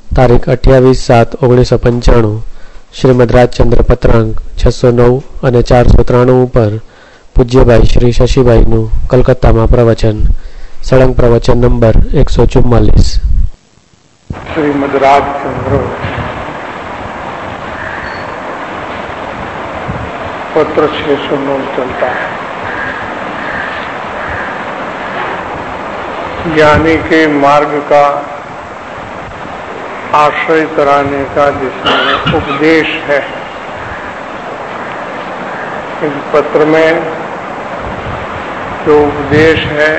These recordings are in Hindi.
तारीख 28/7/1995 શ્રીમદ રાજચંદ્ર પત્રાંક 609 અને 493 પર પૂજ્યભાઈ શ્રી શશીભાઈનું કલકત્તામાં પ્રવચન સળંગ પ્રવચન નંબર 144। श्रीमद राजचंद्र पत्र 609 चलता है। ज्ञानी के मार्ग का आश्रय कराने का जिसमें उपदेश है। इस पत्र में जो उपदेश है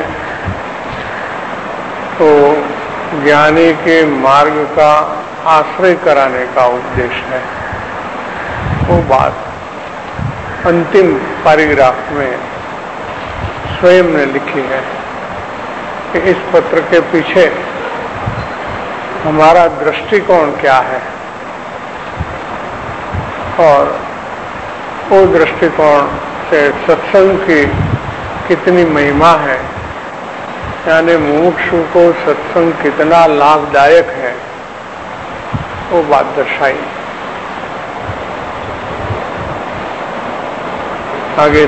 तो ज्ञानी के मार्ग का आश्रय कराने का उपदेश है। वो बात अंतिम पैराग्राफ में स्वयं ने लिखी है कि इस पत्र के पीछे हमारा दृष्टिकोण क्या है और वो दृष्टिकोण से सत्संग की कितनी महिमा है, यानी मुमुक्षु को सत्संग कितना लाभदायक है, वो बात दर्शाई। आगे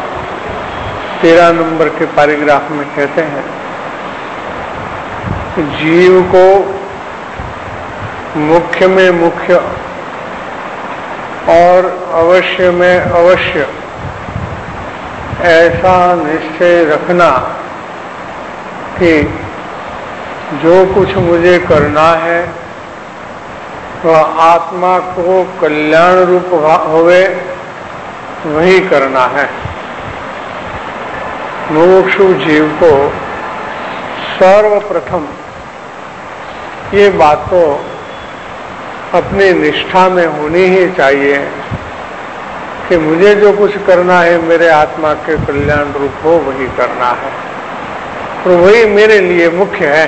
13 नंबर के पैराग्राफ में कहते हैं कि जीव को मुख्य में मुख्य और अवश्य में अवश्य ऐसा निश्चय रखना कि जो कुछ मुझे करना है वह आत्मा को कल्याण रूप होवे वही करना है। मुमुक्षु जीव को सर्वप्रथम ये बात तो अपनी निष्ठा में होनी ही चाहिए कि मुझे जो कुछ करना है मेरे आत्मा के कल्याण रूप हो वही करना है, तो वही मेरे लिए मुख्य है।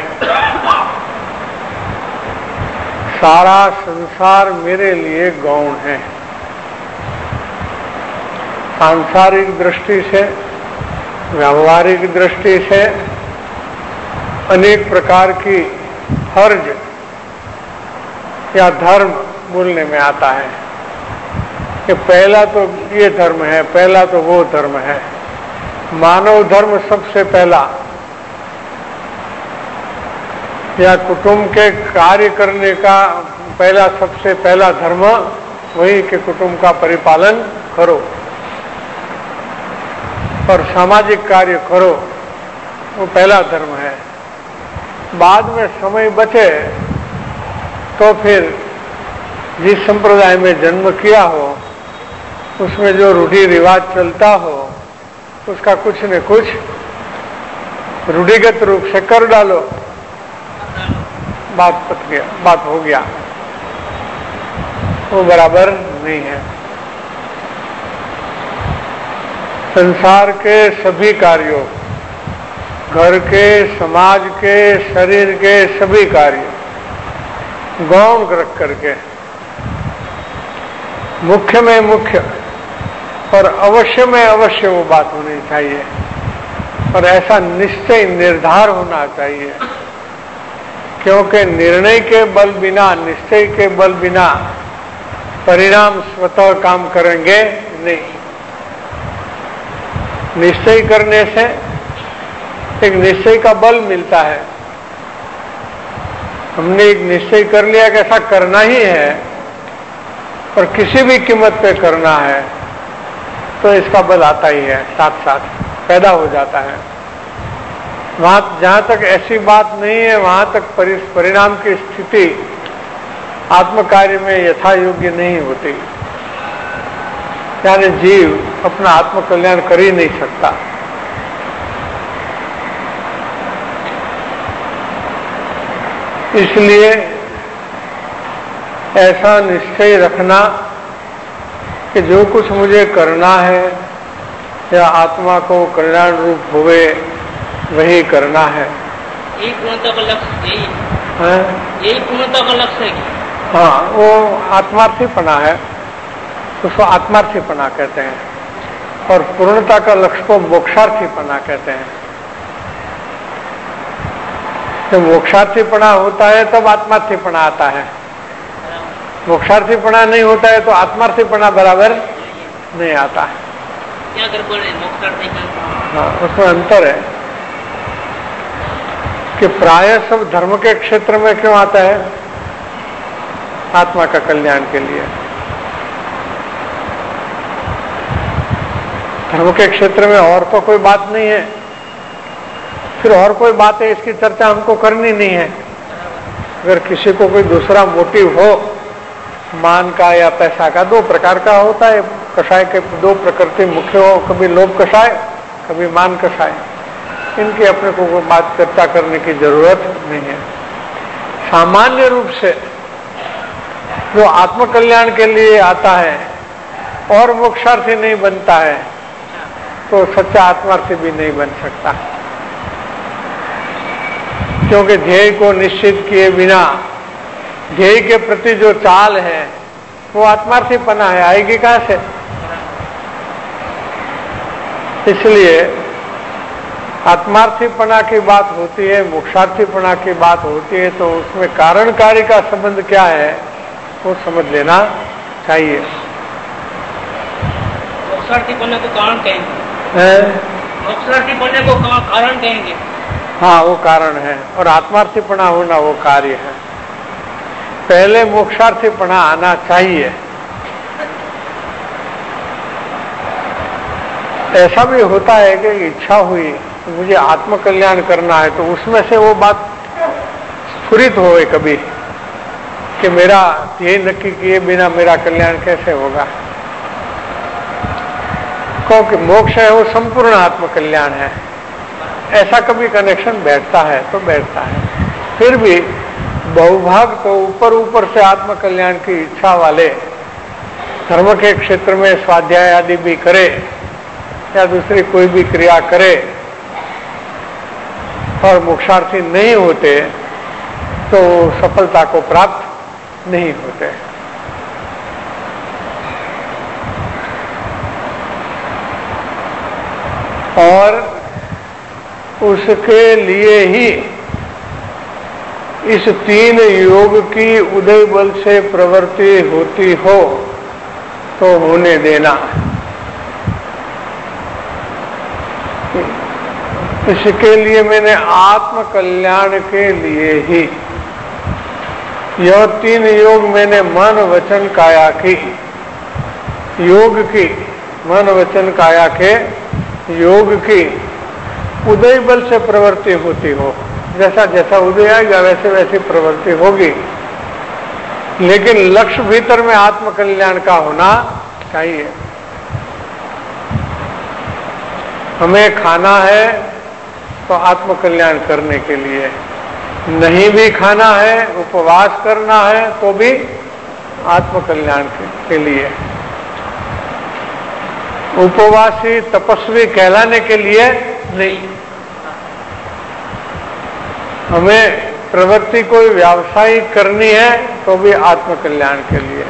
सारा संसार मेरे लिए गौण है। सांसारिक दृष्टि से, व्यावहारिक दृष्टि से अनेक प्रकार की फर्ज या धर्म बोलने में आता है कि पहला तो ये धर्म है, पहला तो वो धर्म है। मानव धर्म सबसे पहला, या कुटुंब के कार्य करने का पहला सबसे पहला धर्म वही कि कुटुंब का परिपालन करो और सामाजिक कार्य करो, वो पहला धर्म है। बाद में समय बचे तो फिर जिस संप्रदाय में जन्म किया हो उसमें जो रूढ़ी रिवाज चलता हो उसका कुछ न कुछ रूढ़िगत रूप से कर डालो, बात हो गया, वो बराबर नहीं है। संसार के सभी कार्यों, घर के, समाज के, शरीर के सभी कार्य गौण रख करके मुख्य में मुख्य और अवश्य में अवश्य वो बात होनी चाहिए और ऐसा निश्चय निर्धार होना चाहिए, क्योंकि निर्णय के बल बिना, निश्चय के बल बिना परिणाम स्वतः काम करेंगे नहीं। निश्चय करने से एक निश्चय का बल मिलता है। हमने एक निश्चय कर लिया कि ऐसा करना ही है और किसी भी कीमत पे करना है, तो इसका बल आता ही है, साथ साथ पैदा हो जाता है। वहां जहां तक ऐसी बात नहीं है वहां तक परिणाम की स्थिति आत्म कार्य में यथा योग्य नहीं होती, यानी जीव अपना आत्म कल्याण कर ही नहीं सकता। इसलिए ऐसा निश्चय रखना कि जो कुछ मुझे करना है या आत्मा को कल्याण रूप होवे वही करना है। एक पूर्णता का लक्ष्य यही है, यही पूर्णता का लक्ष्य है। हाँ, वो आत्मार्थीपना है, उसको आत्मार्थीपना कहते हैं और पूर्णता का लक्ष्य को मोक्षार्थीपना कहते हैं। जब मोक्षार्थीपना होता है तब आत्मार्थीपना आता है, मोक्षार्थीपना नहीं होता है तो आत्मार्थीपना बराबर नहीं आता है। क्या गड़बड़ है मोक्षार्थी का? हाँ, उसमें अंतर है कि प्राय सब धर्म के क्षेत्र में क्यों आता है? आत्मा का कल्याण के लिए। धर्म के क्षेत्र में और तो कोई बात नहीं है, फिर और कोई बात है इसकी चर्चा हमको करनी नहीं है। अगर किसी को कोई दूसरा मोटिव हो, मान का या पैसा का, दो प्रकार का होता है कषाय के, दो प्रकृति मुख्य हो, कभी लोभ कषाय, कभी मान कषाय। इनकी अपने को कोई बात चर्चा करने की जरूरत नहीं है। सामान्य रूप से जो आत्मकल्याण के लिए आता है और मोक्षार्थी नहीं बनता है तो सच्चा आत्मार्थी भी नहीं बन सकता, क्योंकि ध्येय को निश्चित किए बिना ध्येय के प्रति जो चाल है वो आत्मार्थीपना है, आएगी कहां से? इसलिए आत्मार्थीपना की बात होती है, मोक्षार्थीपना की बात होती है तो उसमें कारण कार्य का संबंध क्या है वो समझ लेना चाहिए। मोक्षार्थीपना को कारण कहेंगे, मोक्षार्थीपना को कारण कहेंगे। हाँ, वो कारण है और आत्मार्थीपना होना वो कार्य है। पहले मोक्षार्थीपना आना चाहिए। ऐसा भी होता है कि इच्छा हुई मुझे आत्मकल्याण करना है तो उसमें से वो बात स्फुरित होए कभी कि मेरा ये नक्की किए बिना मेरा कल्याण कैसे होगा, क्योंकि मोक्ष है वो संपूर्ण आत्मकल्याण है। ऐसा कभी कनेक्शन बैठता है तो बैठता है। फिर भी बहुभाग तो ऊपर ऊपर से आत्मकल्याण की इच्छा वाले धर्म के क्षेत्र में स्वाध्याय आदि भी करे या दूसरी कोई भी क्रिया करे और मोक्षार्थी नहीं होते तो सफलता को प्राप्त नहीं होते। और उसके लिए ही इस तीन योग की उदय बल से प्रवृत्ति होती हो तो होने देना। इसके लिए मैंने आत्म कल्याण के लिए ही यह तीन योग मैंने मन वचन काया की, योग की, मन वचन काया के योग की उदय बल से प्रवृत्ति होती हो। जैसा जैसा उदय आएगा वैसे वैसे प्रवृत्ति होगी, लेकिन लक्ष्य भीतर में आत्मकल्याण का होना चाहिए। हमें खाना है तो आत्मकल्याण करने के लिए, नहीं भी खाना है, उपवास करना है तो भी आत्मकल्याण के लिए। उपवासी तपस्वी कहलाने के लिए नहीं, हमें प्रवृत्ति कोई व्यावसायिक करनी है तो भी आत्मकल्याण के लिए।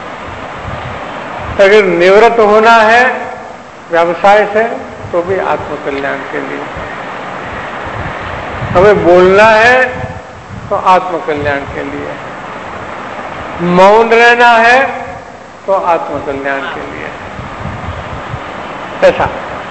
अगर निवृत्त होना है व्यवसाय से तो भी आत्मकल्याण के लिए। हमें बोलना है तो आत्मकल्याण के लिए, मौन रहना है तो आत्मकल्याण के लिए। ऐसा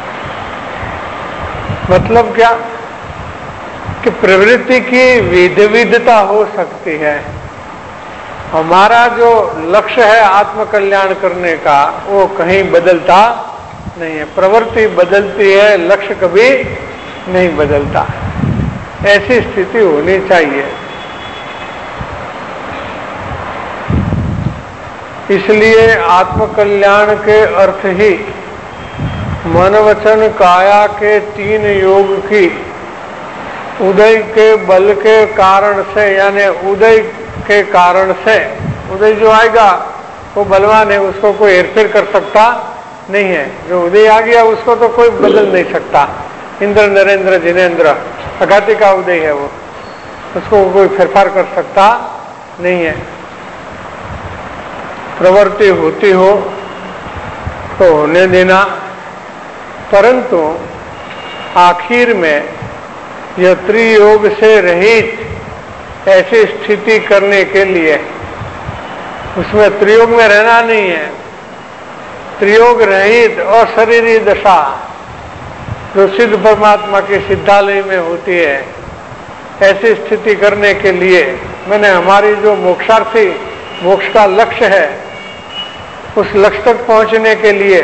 मतलब क्या कि प्रवृत्ति की विविधता हो सकती है। हमारा जो लक्ष्य है आत्मकल्याण करने का वो कहीं बदलता नहीं है। प्रवृत्ति बदलती है, लक्ष्य कभी नहीं बदलता। ऐसी स्थिति होनी चाहिए। इसलिए आत्मकल्याण के अर्थ ही मन वचन काया के तीन योग की उदय के बल के कारण से, यानी उदय के कारण से, उदय जो आएगा वो बलवान है, उसको कोई हेरफेर कर सकता नहीं है। जो उदय आ गया उसको तो कोई बदल नहीं सकता। इंद्र नरेंद्र जिनेन्द्र अघाती का उदय है वो, उसको कोई फेरफार कर सकता नहीं है। प्रवृत्ति होती हो तो होने देना, परंतु आखिर में यह त्रियोग से रहित ऐसी स्थिति करने के लिए उसमें त्रियोग में रहना नहीं है, त्रियोग रहित और शरीरी दशा जो सिद्ध परमात्मा के सिद्धालय में होती है, ऐसी स्थिति करने के लिए मैंने हमारी जो मोक्षार्थी मोक्ष का लक्ष्य है, उस लक्ष्य तक पहुंचने के लिए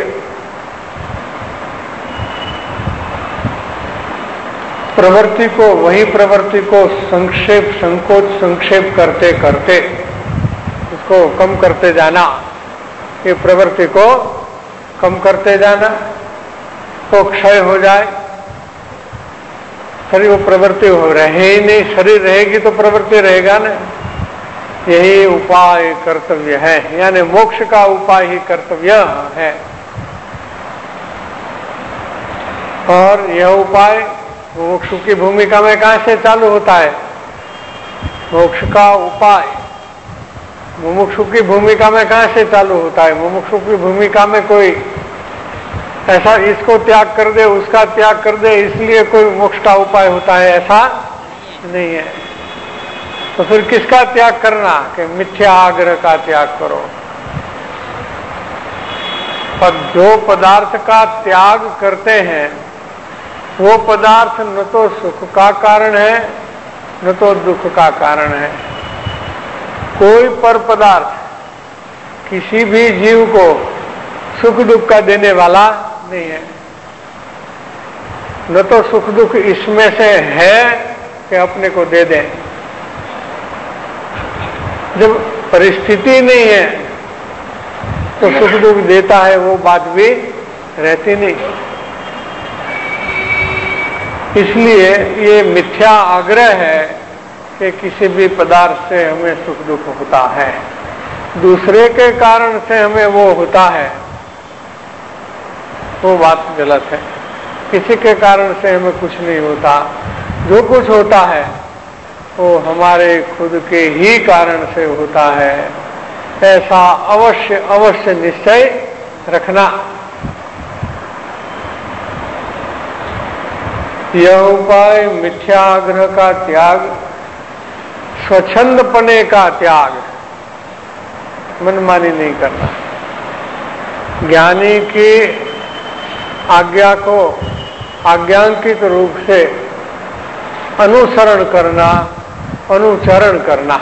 प्रवृत्ति को, वही प्रवृत्ति को संक्षेप संकोच संक्षेप करते करते उसको कम करते जाना, ये प्रवृत्ति को कम करते जाना, तो क्षय हो जाए। शरीर वो प्रवृत्ति हो रहे ही नहीं, शरीर रहेगी तो प्रवृत्ति रहेगा ना। यही उपाय कर्तव्य है, यानी मोक्ष का उपाय ही कर्तव्य है। और यह उपाय मोक्ष की भूमिका में कहां से चालू होता है? मोक्ष का उपाय मुमुक्षु की भूमिका में कहां से चालू होता है? मुमुक्षु की भूमिका में कोई ऐसा इसको त्याग कर दे, उसका त्याग कर दे, इसलिए कोई मोक्ष का उपाय होता है, ऐसा नहीं है। तो फिर किसका त्याग करना? कि मिथ्या आग्रह का त्याग करो। पर जो पदार्थ का त्याग करते हैं वो पदार्थ न तो सुख का कारण है न तो दुख का कारण है। कोई पर पदार्थ किसी भी जीव को सुख दुख का देने वाला नहीं है। न तो सुख दुख इसमें से है कि अपने को दे दें। जब परिस्थिति नहीं है तो सुख दुख देता है, वो बात भी रहती नहीं। इसलिए ये मिथ्या आग्रह है कि किसी भी पदार्थ से हमें सुख दुख होता है, दूसरे के कारण से हमें वो होता है, वो बात गलत है। किसी के कारण से हमें कुछ नहीं होता, जो कुछ होता है वो हमारे खुद के ही कारण से होता है, ऐसा अवश्य अवश्य निश्चय रखना। यह उपाय मिथ्याग्रह का त्याग, स्वच्छंदपने का त्याग, मनमानी नहीं करना, ज्ञानी की आज्ञा को आज्ञांकित रूप से अनुसरण करना, अनुचरण करना,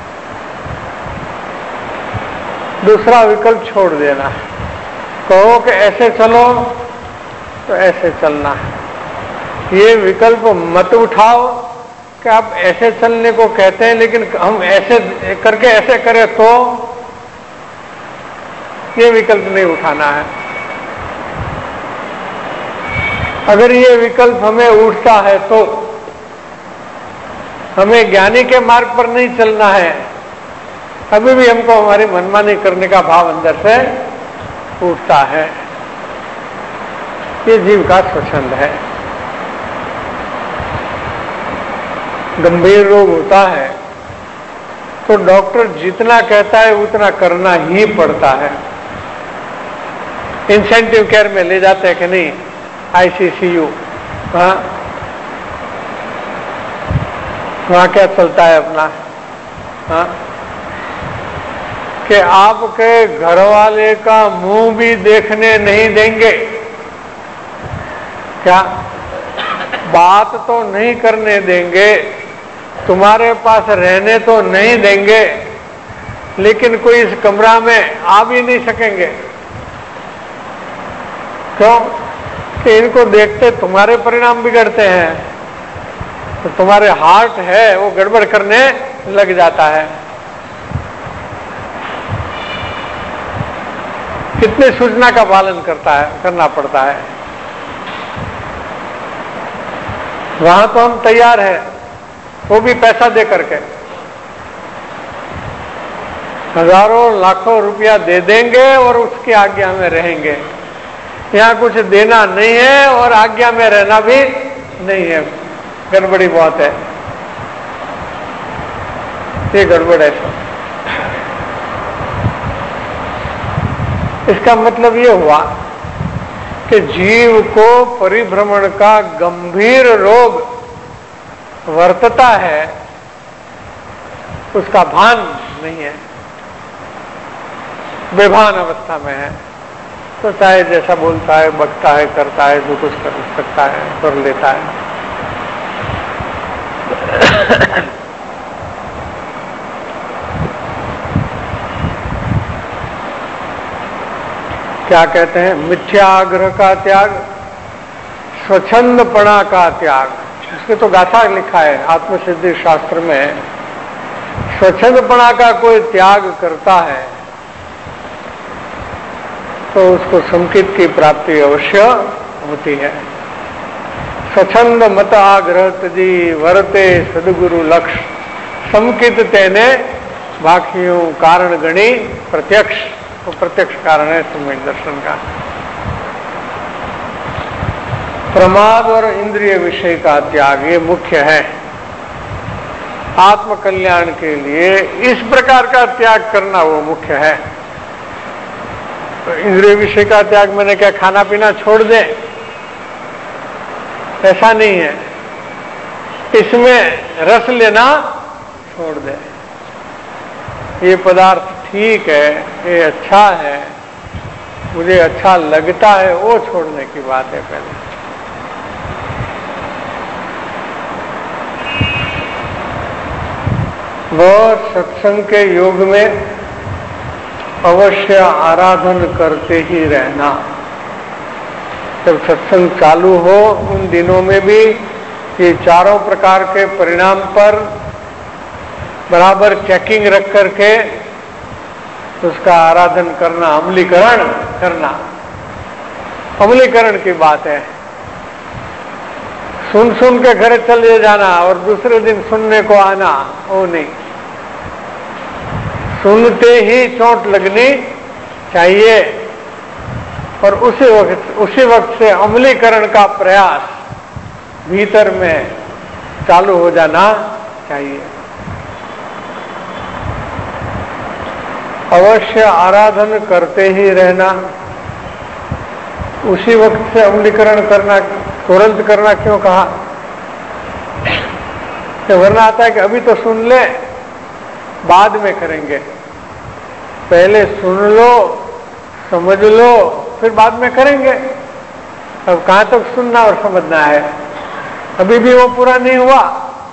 दूसरा विकल्प छोड़ देना। कहो कि ऐसे चलो तो ऐसे चलना है, ये विकल्प मत उठाओ कि आप ऐसे चलने को कहते हैं लेकिन हम ऐसे करके ऐसे करें, तो ये विकल्प नहीं उठाना है। अगर ये विकल्प हमें उठता है तो हमें ज्ञानी के मार्ग पर नहीं चलना है, अभी भी हमको हमारी मनमानी करने का भाव अंदर से उठता है। ये जीव का स्वच्छंद है। गंभीर रोग होता है तो डॉक्टर जितना कहता है उतना करना ही पड़ता है। इंसेंटिव केयर में ले जाते हैं कि नहीं, आईसीसीयू, वहां क्या चलता है अपना, कि आपके घर वाले का मुंह भी देखने नहीं देंगे, क्या बात तो नहीं करने देंगे, तुम्हारे पास रहने तो नहीं देंगे, लेकिन कोई इस कमरा में आ भी नहीं सकेंगे। क्यों? कि इनको देखते तुम्हारे परिणाम बिगड़ते हैं, तो तुम्हारे हार्ट है वो गड़बड़ करने लग जाता है। कितनी सूचना का पालन करना पड़ता है। वहां तो हम तैयार हैं, वो भी पैसा दे करके, हजारों लाखों रुपया दे देंगे और उसकी आज्ञा में रहेंगे। यहाँ कुछ देना नहीं है और आज्ञा में रहना भी नहीं है, गड़बड़ी बहुत है। ये गड़बड़ है। इसका मतलब ये हुआ कि जीव को परिभ्रमण का गंभीर रोग वर्तता है, उसका भान नहीं है, बेभान अवस्था में है, तो चाहे जैसा बोलता है, बकता है, करता है, जो कुछ कर सकता है कर लेता है। क्या कहते हैं? मिथ्याग्रह का त्याग, स्वच्छंदपणा का त्याग। इसके तो गाथा लिखा है आत्मसिद्धि शास्त्र में, स्वच्छंदपणा का कोई त्याग करता है तो उसको संकित की प्राप्ति अवश्य होती है। स्वच्छंद मत आग्रह तजी वरते सदगुरु लक्ष्य, संकित तेने बाकियों कारण गणी प्रत्यक्ष। तो प्रत्यक्ष कारण है सम्यक दर्शन का। प्रमाद और इंद्रिय विषय का त्याग ये मुख्य है आत्म कल्याण के लिए। इस प्रकार का त्याग करना वो मुख्य है। तो इंद्रिय विषय का त्याग मैंने क्या खाना पीना छोड़ दे, ऐसा नहीं है। इसमें रस लेना छोड़ दे, ये पदार्थ ठीक है, ये अच्छा है, मुझे अच्छा लगता है, वो छोड़ने की बात है पहले। वो सत्संग के योग में अवश्य आराधन करते ही रहना। जब सत्संग चालू हो उन दिनों में भी ये चारों प्रकार के परिणाम पर बराबर चेकिंग रख करके उसका आराधन करना, अमलीकरण करना। अमलीकरण की बात है। सुन सुन के घर चले जाना और दूसरे दिन सुनने को आना, वो नहीं। सुनते ही चोट लगनी चाहिए और उसी वक्त से अमलीकरण का प्रयास भीतर में चालू हो जाना चाहिए। अवश्य आराधन करते ही रहना, उसी वक्त से अमलीकरण करना, तुरंत करना क्यों कहा? तो वरना आता है कि अभी तो सुन ले, बाद में करेंगे। पहले सुन लो, समझ लो, फिर बाद में करेंगे। अब कहां तक सुनना और समझना है? अभी भी वो पूरा नहीं हुआ।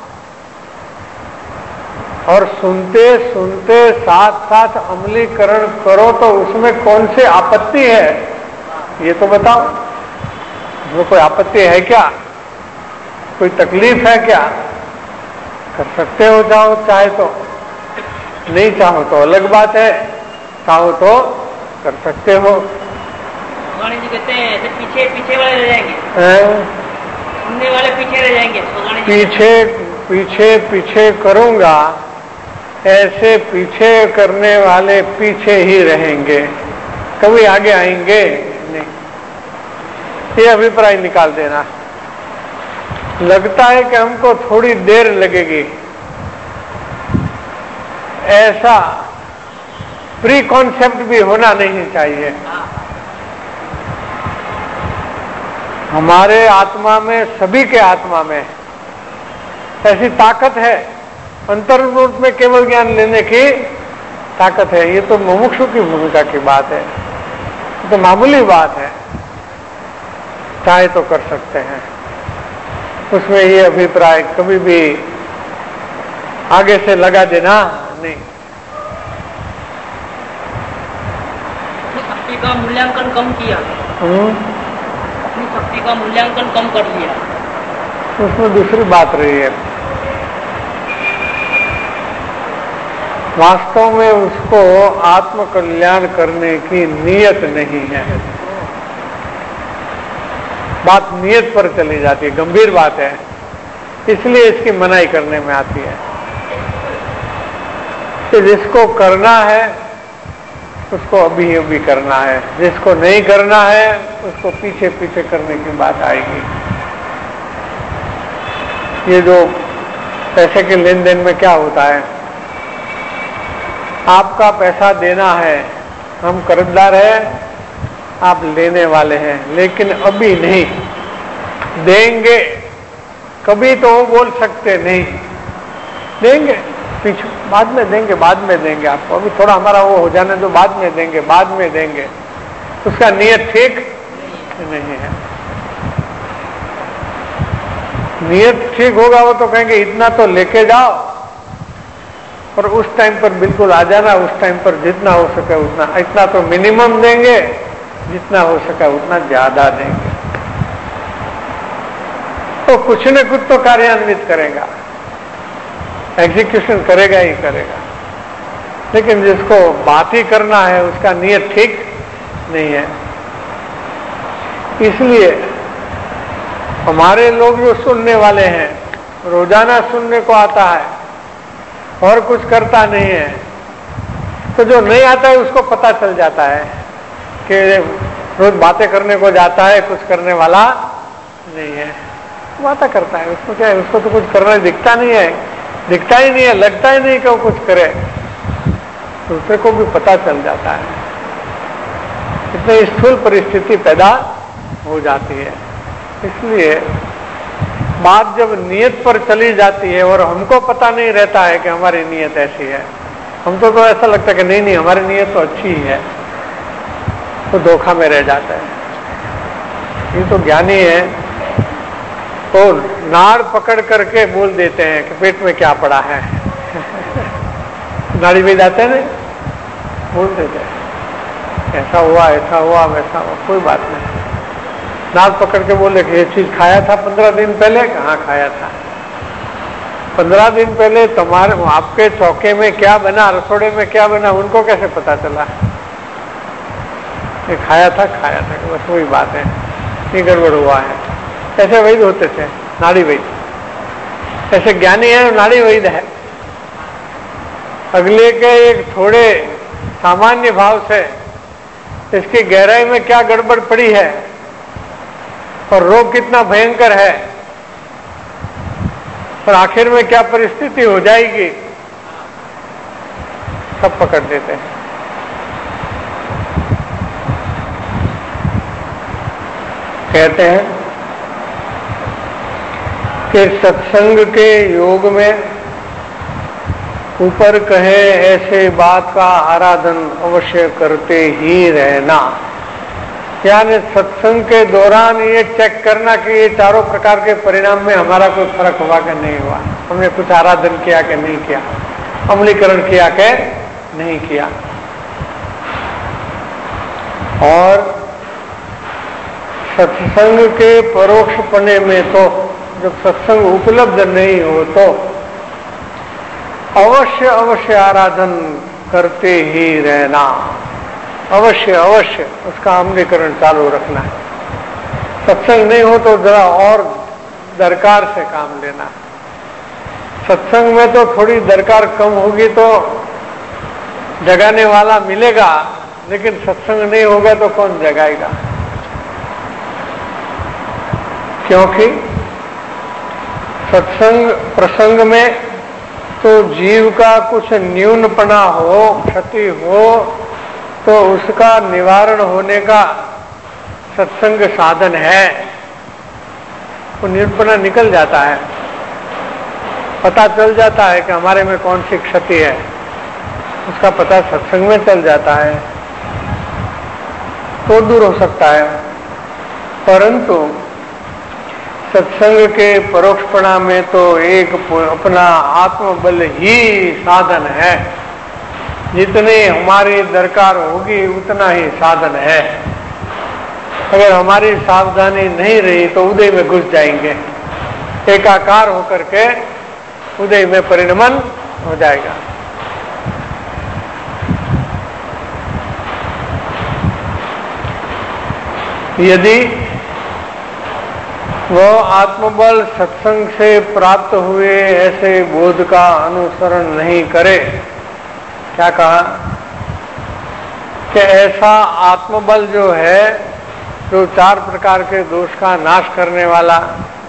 और सुनते सुनते साथ साथ अमलीकरण करो तो उसमें कौन सी आपत्ति है, ये तो बताओ। उसमें कोई आपत्ति है क्या? कोई तकलीफ है क्या? कर सकते हो चाहो चाहे तो, नहीं चाहो तो अलग बात है, चाहो तो कर सकते हो। भगवान जी कहते हैं ऐसे पीछे पीछे वाले रह जाएंगे, सुनने वाले पीछे रह जाएंगे। पीछे पीछे पीछे करूंगा, ऐसे पीछे करने वाले पीछे ही रहेंगे, कभी आगे आएंगे नहीं। ये अभिप्राय निकाल देना। लगता है कि हमको थोड़ी देर लगेगी, ऐसा प्री कॉन्सेप्ट भी होना नहीं चाहिए। हमारे आत्मा में, सभी के आत्मा में ऐसी ताकत है, अंतर रूप में केवल ज्ञान लेने की ताकत है। ये तो मुमुक्षु की भूमिका की बात है, ये तो मामूली बात है, चाहे तो कर सकते हैं। उसमें ये अभिप्राय कभी भी आगे से लगा देना नहीं। शक्ति का मूल्यांकन कम किया, अपनी शक्ति का मूल्यांकन कम कर लिया, उसमें दूसरी बात रही है। वास्तव में उसको आत्म कल्याण करने की नीयत नहीं है। बात नीयत पर चली जाती है, गंभीर बात है, इसलिए इसकी मनाही करने में आती है कि जिसको करना है उसको अभी अभी करना है, जिसको नहीं करना है उसको पीछे पीछे करने की बात आएगी। ये जो पैसे के लेन देन में क्या होता है, आपका पैसा देना है, हम कर्जदार हैं, आप लेने वाले हैं, लेकिन अभी नहीं देंगे। कभी तो वो बोल सकते नहीं देंगे, पीछे बाद में देंगे आपको, अभी थोड़ा हमारा वो हो जाने दो, बाद में देंगे। उसका नियत ठीक नहीं है। नियत ठीक होगा वो तो कहेंगे इतना तो लेके जाओ, और उस टाइम पर बिल्कुल आ जाना, उस टाइम पर जितना हो सके उतना, इतना तो मिनिमम देंगे, जितना हो सके उतना ज्यादा देंगे। तो कुछ न कुछ तो कार्यान्वित करेगा, एग्जीक्यूशन करेगा ही करेगा। लेकिन जिसको बात ही करना है उसका नियत ठीक नहीं है। इसलिए हमारे लोग जो सुनने वाले हैं, रोजाना सुनने को आता है और कुछ करता नहीं है, तो जो नहीं आता है उसको पता चल जाता है कि रोज बातें करने को जाता है, कुछ करने वाला नहीं है। बातें करता है, उसको क्या है, उसको तो कुछ करना दिखता ही नहीं है, लगता ही नहीं कि वो कुछ करे, दूसरे को भी पता चल जाता है। इतनी स्थूल परिस्थिति पैदा हो जाती है। इसलिए बात जब नियत पर चली जाती है और हमको पता नहीं रहता है कि हमारी नियत ऐसी है, हमको तो ऐसा लगता है कि नहीं हमारी नियत तो अच्छी ही है, तो धोखा में रह जाता है। ये तो ज्ञानी है, तो नाड़ पकड़ करके बोल देते हैं कि पेट में क्या पड़ा है। नाड़ी में जाते हैं, बोल देते हैं ऐसा हुआ वैसा हुआ, कोई बात नहीं। नाक पकड़ के बोले कि ये चीज खाया था 15 दिन पहले, कहाँ खाया था? 15 दिन पहले तुम्हारे आपके चौके में क्या बना, रसोड़े में क्या बना, उनको कैसे पता चला? ये खाया था, बस वही बात है, ये गड़बड़ हुआ है। ऐसे वैद्य होते थे, नाड़ी वैद्य। ऐसे ज्ञानी है, नाड़ी वैद्य है। अगले के एक थोड़े सामान्य भाव से इसकी गहराई में क्या गड़बड़ पड़ी है और रोग कितना भयंकर है और आखिर में क्या परिस्थिति हो जाएगी, सब पकड़ देते हैं। कहते हैं कि सत्संग के योग में ऊपर कहे ऐसे बात का आराधन अवश्य करते ही रहना। यानी सत्संग के दौरान ये चेक करना कि ये चारों प्रकार के परिणाम में हमारा कोई फर्क हुआ कि नहीं हुआ, हमने कुछ आराधन किया कि नहीं किया, अमलीकरण किया कि नहीं किया। और सत्संग के परोक्षपने में तो जब सत्संग उपलब्ध नहीं हो तो अवश्य आराधन करते ही रहना, अवश्य उसका अमलीकरण चालू रखना है। सत्संग नहीं हो तो जरा और दरकार से काम लेना। सत्संग में तो थोड़ी दरकार कम होगी तो जगाने वाला मिलेगा, लेकिन सत्संग नहीं होगा तो कौन जगाएगा? क्योंकि सत्संग प्रसंग में तो जीव का कुछ न्यूनपना हो, क्षति हो, तो उसका निवारण होने का सत्संग साधन है। वो न्यूनपना निकल जाता है, पता चल जाता है कि हमारे में कौन सी क्षति है, उसका पता सत्संग में चल जाता है तो दूर हो सकता है। परंतु सत्संग के परोक्षपणा में तो एक अपना आत्मबल ही साधन है। जितनी हमारी दरकार होगी उतना ही साधन है। अगर हमारी सावधानी नहीं रही तो उदय में घुस जाएंगे, एकाकार होकर के उदय में परिणमन हो जाएगा। यदि वो आत्मबल सत्संग से प्राप्त हुए ऐसे बोध का अनुसरण नहीं करे, क्या कहा कि ऐसा आत्मबल जो है, जो 4 प्रकार के दोष का नाश करने वाला,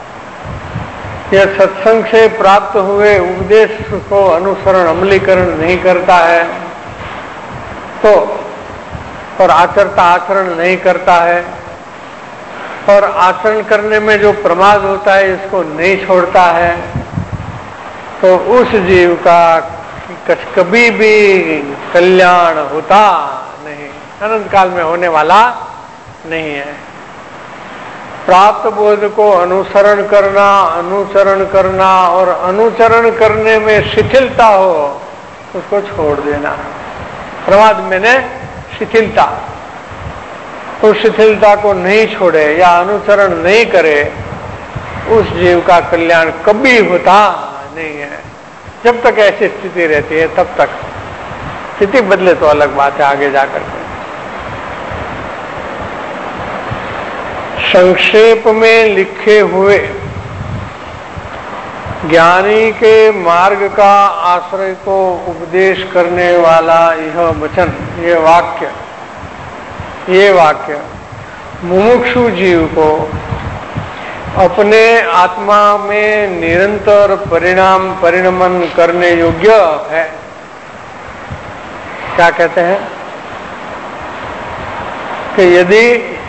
यह सत्संग से प्राप्त हुए उपदेश को अनुसरण अमलीकरण नहीं करता है तो, और आचरण नहीं करता है, और आचरण करने में जो प्रमाद होता है इसको नहीं छोड़ता है, तो उस जीव का कभी भी कल्याण होता नहीं, अनंत काल में होने वाला नहीं है। प्राप्त बोध को अनुसरण करना और अनुसरण करने में शिथिलता हो, उसको छोड़ देना। प्रमाद मैंने शिथिलता, उस शिथिलता को नहीं छोड़े या अनुसरण नहीं करे, उस जीव का कल्याण कभी होता नहीं है। जब तक ऐसी स्थिति रहती है तब तक। स्थिति बदले तो अलग बात है आगे जाकर के। संक्षेप में लिखे हुए ज्ञानी के मार्ग का आश्रय को उपदेश करने वाला यह वचन, ये वाक्य मुमुक्षु जीव को अपने आत्मा में निरंतर परिणमन करने योग्य है। क्या कहते हैं कि यदि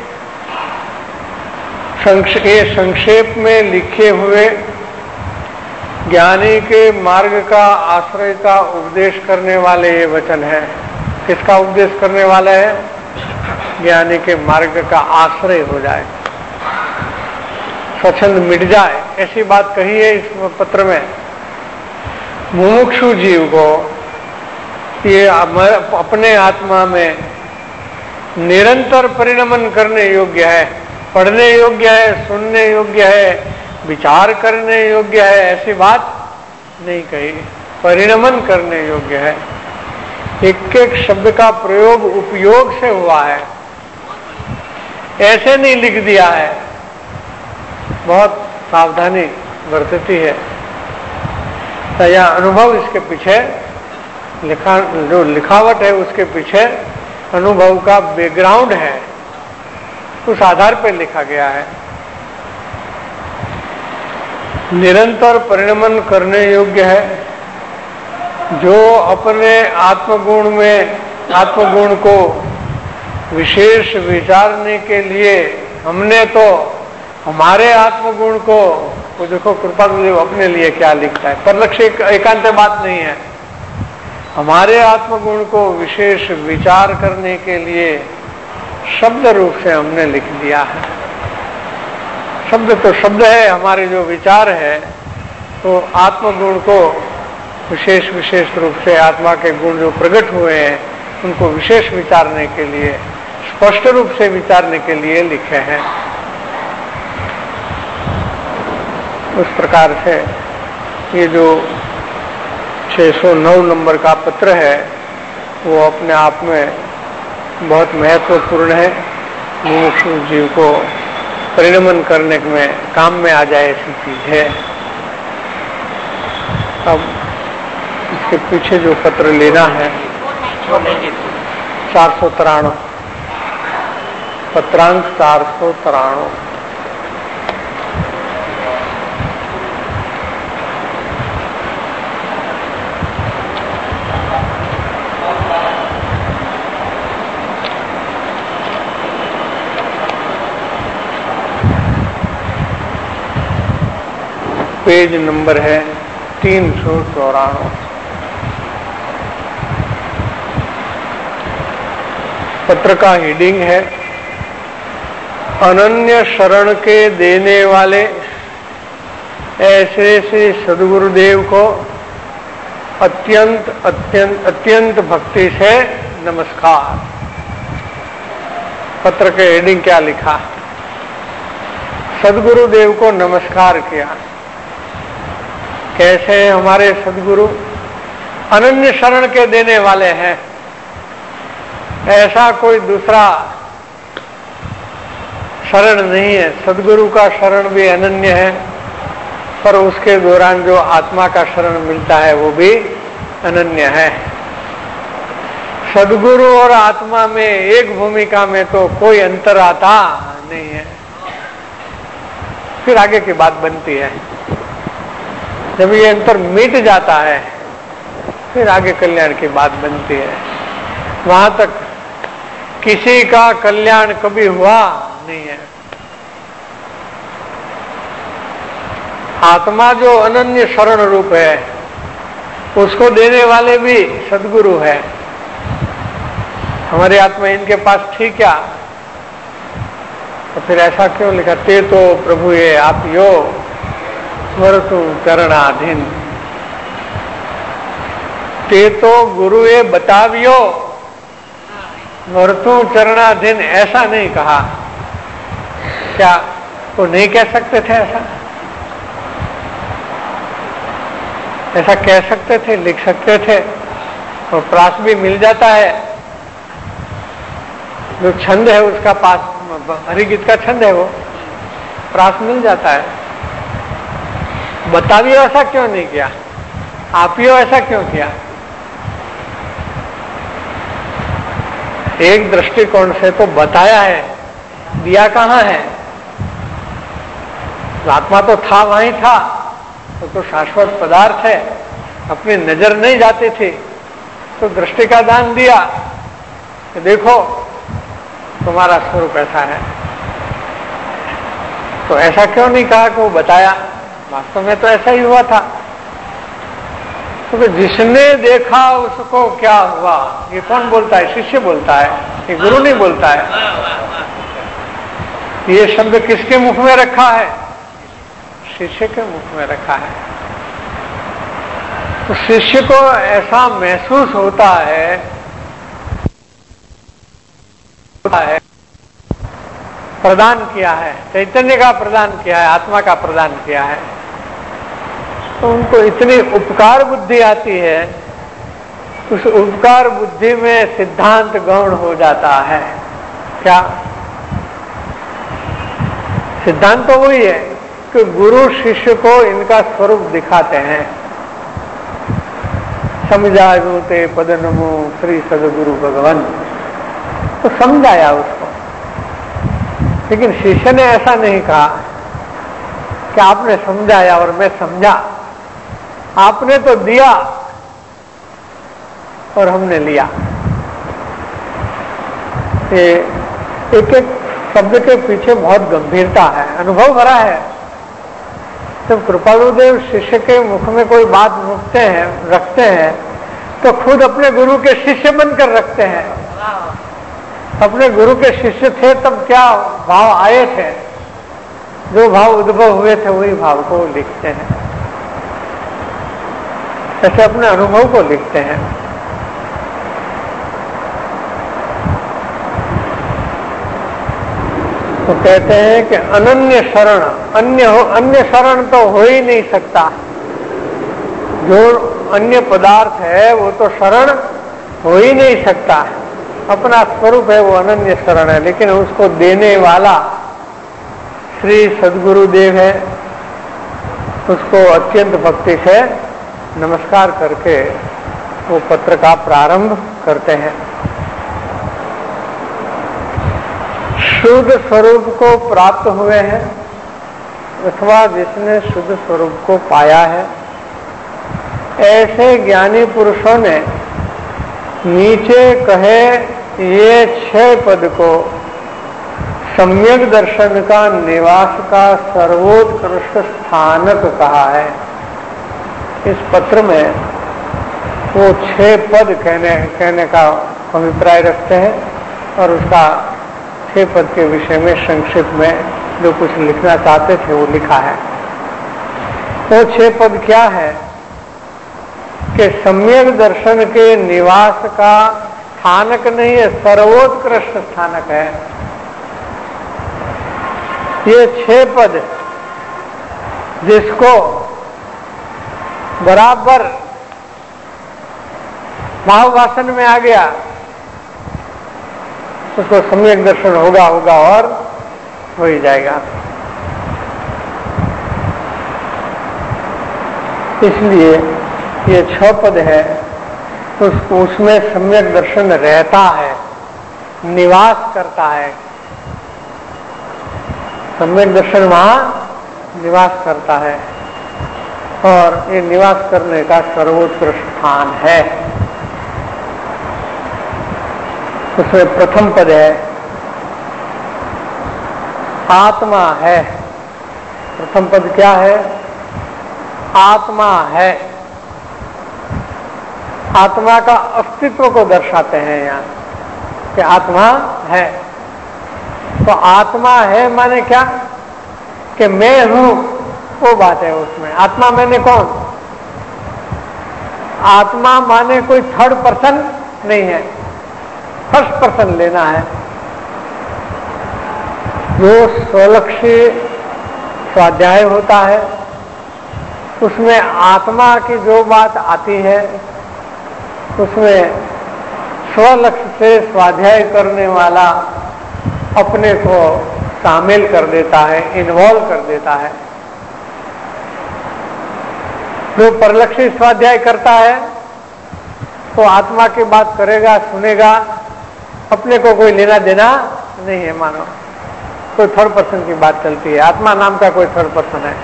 संक्षेप में लिखे हुए ज्ञानी के मार्ग का आश्रय का उपदेश करने वाले ये वचन है। किसका उपदेश करने वाला है? ज्ञानी के मार्ग का आश्रय हो जाए, स्वच्छंद मिट जाए, ऐसी बात कही है इस पत्र में। मुमुक्षु जीव को ये अपने आत्मा में निरंतर परिणमन करने योग्य है, पढ़ने योग्य है, सुनने योग्य है, विचार करने योग्य है, ऐसी बात नहीं कही। परिणमन करने योग्य है। एक एक शब्द का प्रयोग उपयोग से हुआ है, ऐसे नहीं लिख दिया है। बहुत सावधानी बरतती है। तो यह अनुभव इसके पीछे जो लिखावट है उसके पीछे अनुभव का बैकग्राउंड है, उस आधार पर लिखा गया है। निरंतर परिणमन करने योग्य है। जो अपने आत्मगुण को विशेष विचारने के लिए हमने तो हमारे आत्मगुण को, वो देखो कृपादेव अपने लिए क्या लिखता है, पर लक्ष्य एकांत बात नहीं है। हमारे आत्मगुण को विशेष विचार करने के लिए शब्द रूप से हमने लिख दिया है। शब्द तो शब्द है, हमारे जो विचार है तो आत्मगुण को विशेष रूप से आत्मा के गुण जो प्रकट हुए हैं उनको विशेष विचारने के लिए, स्पष्ट रूप से विचारने के लिए लिखे हैं। उस प्रकार से ये जो 609 नंबर का पत्र है वो अपने आप में बहुत महत्वपूर्ण है। मुमुक्षु जीव को परिणमन करने में काम में आ जाए ऐसी चीज है। अब इसके पीछे जो पत्र लेना है 493, पत्रांक 493। पेज नंबर है 394। पत्र का हेडिंग है अनन्य शरण के देने वाले ऐसे से सद्गुरुदेव को अत्यंत भक्ति से नमस्कार। पत्र के हेडिंग क्या लिखा? सद्गुरुदेव को नमस्कार किया। कैसे हमारे सद्गुरु अनन्य शरण के देने वाले हैं, ऐसा कोई दूसरा शरण नहीं है। सद्गुरु का शरण भी अनन्य है, पर उसके दौरान जो आत्मा का शरण मिलता है वो भी अनन्य है। सद्गुरु और आत्मा में एक भूमिका में तो कोई अंतर आता नहीं है। फिर आगे की बात बनती है। जब ये अंतर मिट जाता है फिर आगे कल्याण की बात बनती है। वहां तक किसी का कल्याण कभी हुआ नहीं है। आत्मा जो अनन्य शरण रूप है उसको देने वाले भी सदगुरु है। हमारी आत्मा इनके पास थी क्या? तो फिर ऐसा क्यों लिखा? ते तो प्रभु ये आप यो स्मरतु चरणाधीन। ते तो गुरु ये बतावियो स्मरतु चरणाधीन, ऐसा नहीं कहा। क्या वो नहीं कह सकते थे? ऐसा कह सकते थे, लिख सकते थे, और प्रास भी मिल जाता है। जो छंद है उसका पास, हरिगीत का छंद है, वो प्रास मिल जाता है। बतावियो ऐसा क्यों नहीं किया? आपियो ऐसा क्यों किया? एक दृष्टिकोण से तो बताया है, दिया कहां है? आत्मा तो था, वहीं था, तो शाश्वत पदार्थ है, अपनी नजर नहीं जाती थी, तो दृष्टि का दान दिया कि देखो तुम्हारा स्वरूप ऐसा है। तो ऐसा क्यों नहीं कहा कि वो बताया? वास्तव में तो ऐसा ही हुआ था। तो जिसने देखा उसको क्या हुआ? ये कौन बोलता है? शिष्य बोलता है, ये गुरु नहीं बोलता है। ये शब्द किसके मुख में रखा है? शिष्य के मुख में रखा है। तो शिष्य को ऐसा महसूस होता है, प्रदान किया है, चैतन्य का प्रदान किया है, आत्मा का प्रदान किया है, तो उनको इतनी उपकार बुद्धि आती है, उस उपकार बुद्धि में सिद्धांत गौण हो जाता है। क्या सिद्धांत? तो वही है कि गुरु शिष्य को इनका स्वरूप दिखाते हैं। समझायो ते पद नमो श्री सदगुरु भगवान, तो समझाया उसको। लेकिन शिष्य ने ऐसा नहीं कहा कि आपने समझाया और मैं समझा। आपने तो दिया और हमने लिया। ये एक एक शब्द के पीछे बहुत गंभीरता है, अनुभव भरा है। जब कृपालुदेव शिष्य के मुख में कोई बात रखते हैं तो खुद अपने गुरु के शिष्य बनकर रखते हैं। अपने गुरु के शिष्य थे तब क्या भाव आए थे, जो भाव उद्भव हुए थे वही भाव को लिखते हैं। ऐसे अपने अनुभव को लिखते हैं। तो कहते हैं कि अनन्य शरण, अन्य शरण तो हो ही नहीं सकता। जो अन्य पदार्थ है वो तो शरण हो ही नहीं सकता। अपना स्वरूप है वो अनन्य शरण है, लेकिन उसको देने वाला श्री सद्गुरुदेव है। उसको अत्यंत भक्ति से नमस्कार करके वो पत्र का प्रारंभ करते हैं। शुद्ध स्वरूप को प्राप्त हुए हैं अथवा जिसने शुद्ध स्वरूप को पाया है, ऐसे ज्ञानी पुरुषों ने नीचे कहे ये 6 पद को सम्यक दर्शन का निवास का सर्वोत्कृष्ट स्थानक कहा है। इस पत्र में वो 6 पद कहने का अभिप्राय रखते हैं और उसका 6 पद के विषय में संक्षिप्त में जो कुछ लिखना चाहते थे वो लिखा है। वो 6 पद क्या है कि सम्यक दर्शन के निवास का स्थानक नहीं है, सर्वोत्कृष्ट स्थानक है। ये 6 पद जिसको बराबर भाववासन में आ गया उसको सम्यक दर्शन होगा और हो ही जाएगा। इसलिए ये 6 पद है, उसमें सम्यक दर्शन रहता है, निवास करता है। सम्यक दर्शन वहां निवास करता है और ये निवास करने का सर्वोत्कृष्ट स्थान है। उसमें प्रथम पद है आत्मा है। प्रथम पद क्या है? आत्मा है। आत्मा का अस्तित्व को दर्शाते हैं यहाँ कि आत्मा है। तो आत्मा है माने क्या कि मैं हूं, वो बात है उसमें। आत्मा मैंने कौन? आत्मा माने कोई थर्ड पर्सन नहीं है, फर्स्ट पर्सन लेना है। जो स्वलक्षी स्वाध्याय होता है उसमें आत्मा की जो बात आती है उसमें स्वलक्ष्य से स्वाध्याय करने वाला अपने को शामिल कर देता है, इन्वॉल्व कर देता है। जो परलक्षी स्वाध्याय करता है तो आत्मा की बात करेगा, सुनेगा, अपने को कोई लेना देना नहीं है। मानो कोई थर्ड पर्सन की बात चलती है, आत्मा नाम का कोई थर्ड पर्सन है।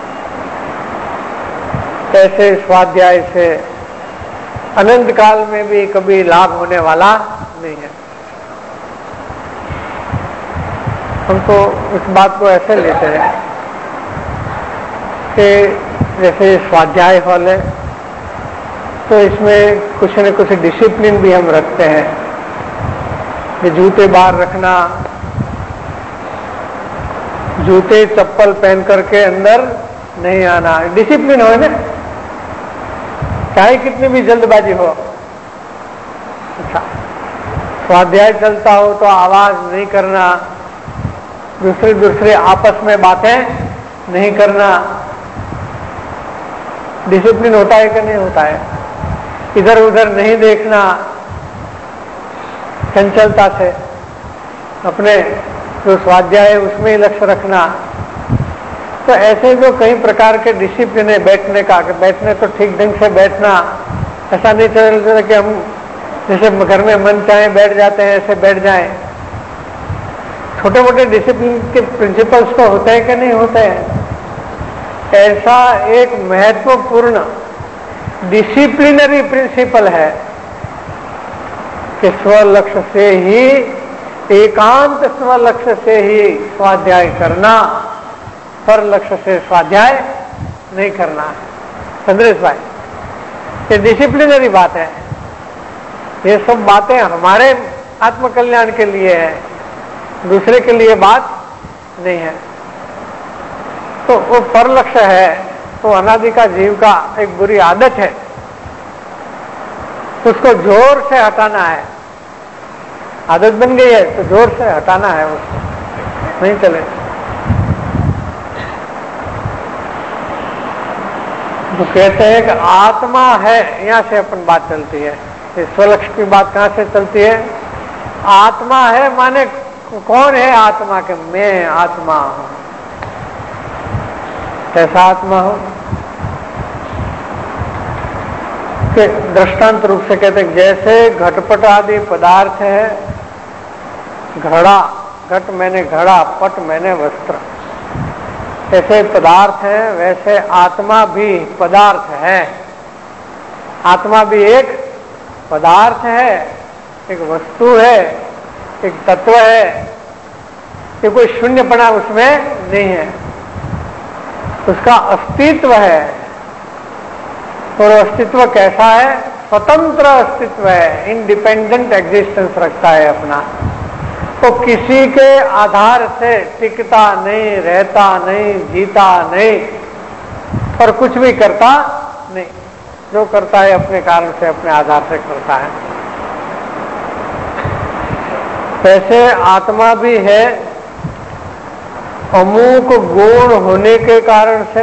ऐसे स्वाध्याय से अनंत काल में भी कभी लाभ होने वाला नहीं है। हम तो इस बात को ऐसे लेते हैं कि जैसे स्वाध्याय हॉल है तो इसमें कुछ न कुछ डिसिप्लिन भी हम रखते हैं कि जूते बाहर रखना, जूते चप्पल पहन करके अंदर नहीं आना, डिसिप्लिन हो ना, चाहे कितनी भी जल्दबाजी हो। अच्छा, स्वाध्याय चलता हो तो आवाज नहीं करना, दूसरे आपस में बातें नहीं करना। डिसिप्लिन होता है कि नहीं होता है? इधर उधर नहीं देखना, चंचलता से अपने जो स्वाध्याय है उसमें ही लक्ष्य रखना। तो ऐसे जो कई प्रकार के डिसिप्लिन है बैठने का, कि बैठने तो ठीक ढंग से बैठना, ऐसा नहीं चलता कि हम जैसे घर में मन चाहे बैठ जाते हैं ऐसे बैठ जाएं। छोटे मोटे डिसिप्लिन के प्रिंसिपल्स तो होते हैं कि नहीं होते हैं? ऐसा एक महत्वपूर्ण डिसिप्लिनरी प्रिंसिपल है कि स्वलक्ष्य से ही, एकांत स्वलक्ष्य से ही स्वाध्याय करना, पर लक्ष्य से स्वाध्याय नहीं करना है। चंद्रेश भाई, ये डिसिप्लिनरी बात है। ये सब बातें हमारे आत्मकल्याण के लिए है, दूसरे के लिए बात नहीं है। तो वो पर लक्ष्य है तो अनादि का जीव का एक बुरी आदत है, उसको जोर से हटाना है। आदत बन गई है तो जोर से हटाना है, उसको नहीं चले। तो कहते हैं कि आत्मा है, यहां से अपन बात चलती है। स्वलक्ष्य की बात कहां से चलती है? आत्मा है माने कौन है आत्मा? के मैं आत्मा हूं। कैसा आत्मा हो? कि दृष्टांत रूप से कहते हैं जैसे घटपट आदि पदार्थ है, घड़ा, घट मैंने घड़ा, पट मैंने वस्त्र, ऐसे पदार्थ है, वैसे आत्मा भी पदार्थ है। आत्मा भी एक पदार्थ है, एक वस्तु है, एक तत्व है। ये कोई शून्यपना उसमें नहीं है, उसका अस्तित्व है। और अस्तित्व कैसा है? स्वतंत्र अस्तित्व है, इंडिपेंडेंट एग्जिस्टेंस रखता है अपना। तो किसी के आधार से टिकता नहीं, रहता नहीं, जीता नहीं, और कुछ भी करता नहीं। जो करता है अपने कारण से, अपने आधार से करता है। वैसे आत्मा भी है, अमूक गुण होने के कारण से,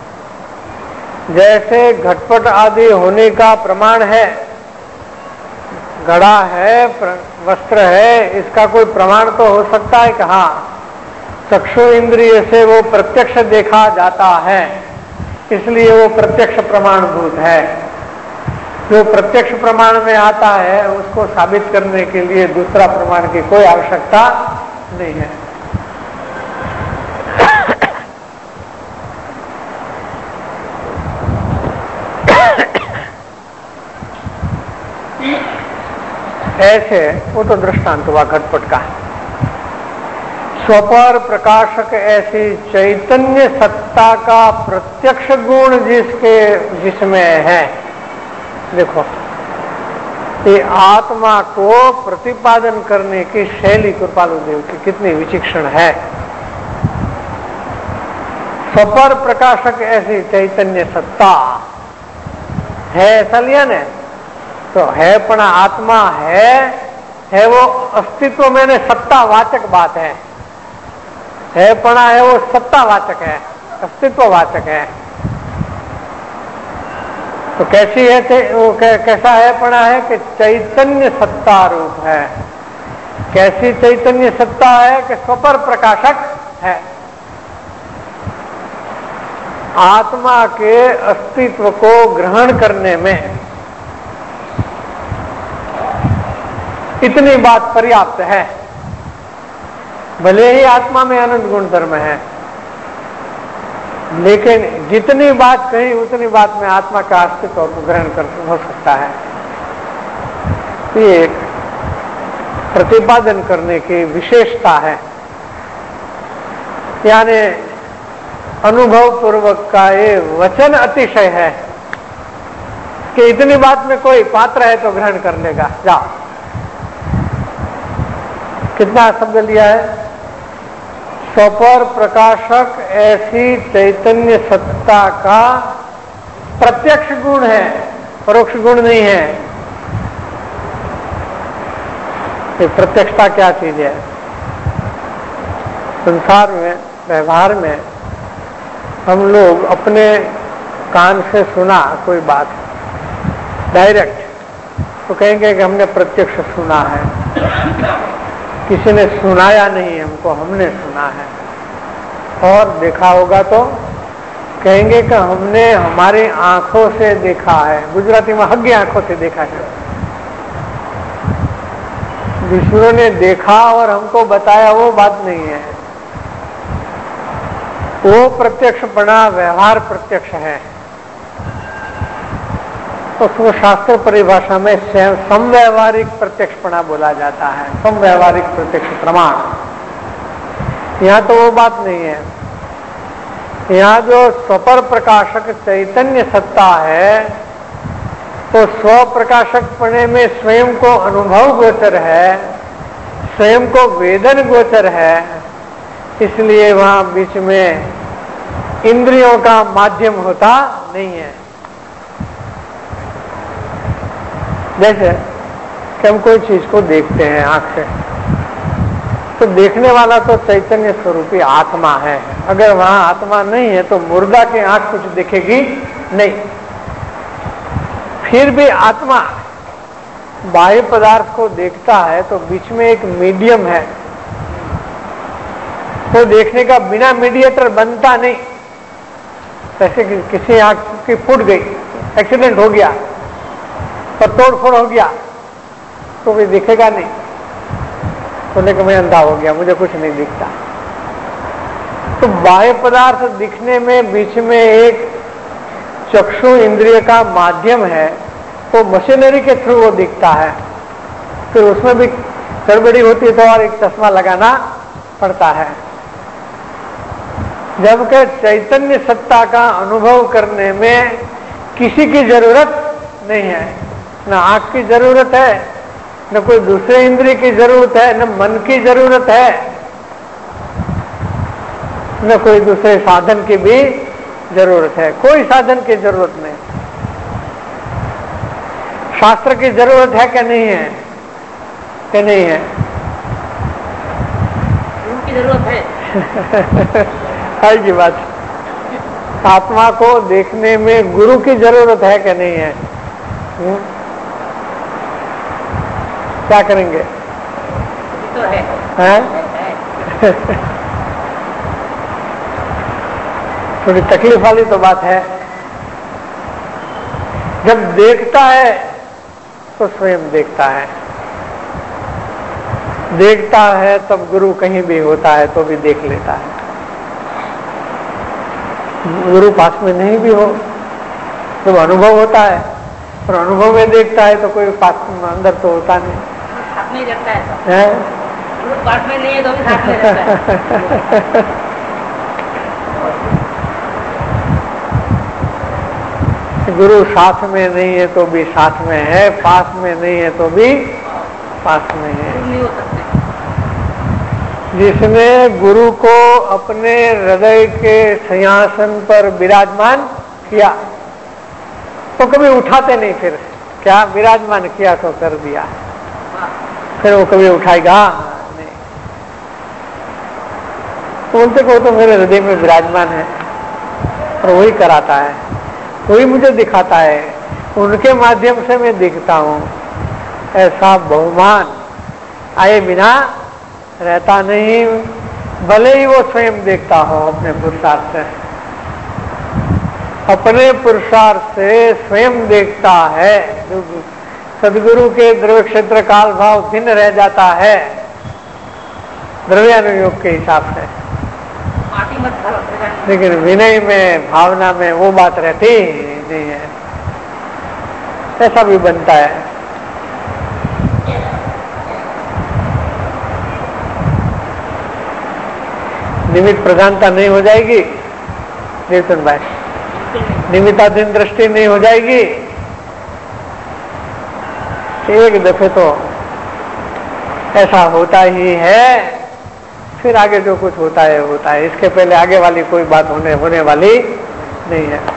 जैसे घटपट आदि होने का प्रमाण है, घड़ा है, वस्त्र है, इसका कोई प्रमाण तो हो सकता है कि हाँ, चक्षु इंद्रिय से वो प्रत्यक्ष देखा जाता है, इसलिए वो प्रत्यक्ष प्रमाणभूत है। जो प्रत्यक्ष प्रमाण में आता है उसको साबित करने के लिए दूसरा प्रमाण की कोई आवश्यकता नहीं है। ऐसे वो तो दृष्टांत हुआ घटपट का। स्वपर प्रकाशक ऐसी चैतन्य सत्ता का प्रत्यक्ष गुण जिसमें है। देखो ये आत्मा को प्रतिपादन करने की शैली कृपालु देव की कितनी विचक्षण है। स्वपर प्रकाशक ऐसी चैतन्य सत्ता है, ऐसा लिया ने तो है पण आत्मा है वो अस्तित्व में ने सत्तावाचक बात है पणा है वो सत्तावाचक है, अस्तित्ववाचक है। तो कैसी है वो कैसा है पणा है कि चैतन्य सत्ता रूप है। कैसी चैतन्य सत्ता है कि स्वपर प्रकाशक है। आत्मा के अस्तित्व को ग्रहण करने में इतनी बात पर्याप्त है। भले ही आत्मा में अनंत गुण धर्म है, लेकिन जितनी बात कही उतनी बात में आत्मा का अस्तित्व को ग्रहण कर हो सकता है। ये एक प्रतिपादन करने की विशेषता है, यानी अनुभव पूर्वक का ये वचन अतिशय है कि इतनी बात में कोई पात्र है तो ग्रहण कर लेगा। जाओ, कितना शब्द लिया है? स्वपर प्रकाशक ऐसी चैतन्य सत्ता का प्रत्यक्ष गुण है, परोक्ष गुण नहीं है। ये प्रत्यक्षता क्या चीज है? संसार में, व्यवहार में हम लोग अपने कान से सुना कोई बात डायरेक्ट तो कहेंगे कि हमने प्रत्यक्ष सुना है, किसी ने सुनाया नहीं हमको, हमने सुना है। और देखा होगा तो कहेंगे कि हमने हमारी आंखों से देखा है। गुजराती में हग्गी आंखों से देखा है। दूसरों ने देखा और हमको बताया वो बात नहीं है। वो प्रत्यक्षपणा व्यवहार प्रत्यक्ष है। तो उसको शास्त्र परिभाषा में समव्यवहारिक प्रत्यक्षपणा बोला जाता है, समव्यवहारिक प्रत्यक्ष प्रमाण। यहां तो वो बात नहीं है। यहां जो स्वपर प्रकाशक चैतन्य सत्ता है तो स्व प्रकाशकपणे में स्वयं को अनुभव गोचर है, स्वयं को वेदन गोचर है, इसलिए वहां बीच में इंद्रियों का माध्यम होता नहीं है। जैसे कि हम कोई चीज को देखते हैं आंख से, तो देखने वाला तो चैतन्य स्वरूपी आत्मा है। अगर वहां आत्मा नहीं है तो मुर्दा की आंख कुछ दिखेगी नहीं। फिर भी आत्मा बाह्य पदार्थ को देखता है तो बीच में एक मीडियम है, तो देखने का बिना मीडिएटर बनता नहीं। जैसे कि किसी आंख की फूट गई, एक्सीडेंट हो गया और तोड़फोड़ हो गया तो भी दिखेगा नहीं, बोले कि मैं अंधा हो गया, मुझे कुछ नहीं दिखता। तो बाह्य पदार्थ दिखने में बीच में एक चक्षु इंद्रिय का माध्यम है, तो मशीनरी के थ्रू वो दिखता है। फिर उसमें भी गड़बड़ी होती है तो और एक चश्मा लगाना पड़ता है। जबकि चैतन्य सत्ता का अनुभव करने में किसी की जरूरत नहीं है, न आंख की जरूरत है, न कोई दूसरे इंद्रिय की जरूरत है, न मन की जरूरत है, न कोई दूसरे साधन की भी जरूरत है। कोई साधन की जरूरत नहीं। शास्त्र की जरूरत है कि नहीं है? कि नहीं है? उनकी जरूरत है। है की बात। आत्मा को देखने में गुरु की जरूरत है कि नहीं है? क्या करेंगे? तो है। थोड़ी तकलीफ वाली तो बात है। जब देखता है तो स्वयं देखता है, देखता है तब गुरु कहीं भी होता है तो भी देख लेता है। गुरु पास में नहीं भी हो तो अनुभव होता है, और अनुभव में देखता है तो कोई पास में अंदर तो होता नहीं। साथ में रहता है, गुरु पास में नहीं है तो भी साथ में रहता है। सदगुरु साथ में नहीं है तो भी साथ में है, पास में नहीं है तो भी पास में है। जिसने गुरु को अपने हृदय के सिंहासन पर विराजमान किया तो कभी उठाते नहीं, फिर क्या विराजमान किया तो कर दिया, फिर वो कभी उठाएगा नहीं। बोलते को तो मेरे हृदय में विराजमान है और वही कराता है, वही मुझे दिखाता है, उनके माध्यम से मैं दिखता हूं। ऐसा बहुमान आए बिना रहता नहीं, भले ही वो स्वयं देखता हो अपने पुरुषार्थ से, अपने पुरुषार्थ से स्वयं देखता है। सदगुरु के द्रव्य क्षेत्र काल भाव भिन्न रह जाता है द्रव्यानुयोग के हिसाब से, लेकिन विनय में भावना में वो बात रहती नहीं है। ऐसा भी बनता है। निमित्त प्रधानता नहीं हो जाएगी कीर्तन भाई, निमित्ताधीन दृष्टि नहीं हो जाएगी, एक दफे तो ऐसा होता ही है, फिर आगे जो कुछ होता है होता है, इसके पहले आगे वाली कोई बात होने वाली नहीं है।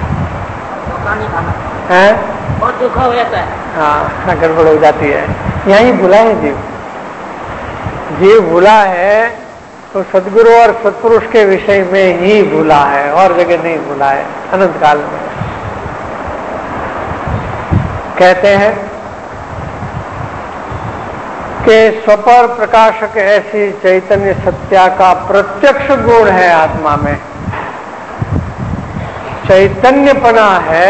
और धोखा हो जाता है। हाँ, गड़बड़ हो जाती है। यही भूला है जीव, जीव भूला है तो सदगुरु और सत्पुरुष के विषय में ही भूला है, और जगह नहीं भूला है। अनंत काल में कहते हैं कि स्वपर प्रकाशक ऐसी चैतन्य सत्या का प्रत्यक्ष गुण है आत्मा में, चैतन्यपना है,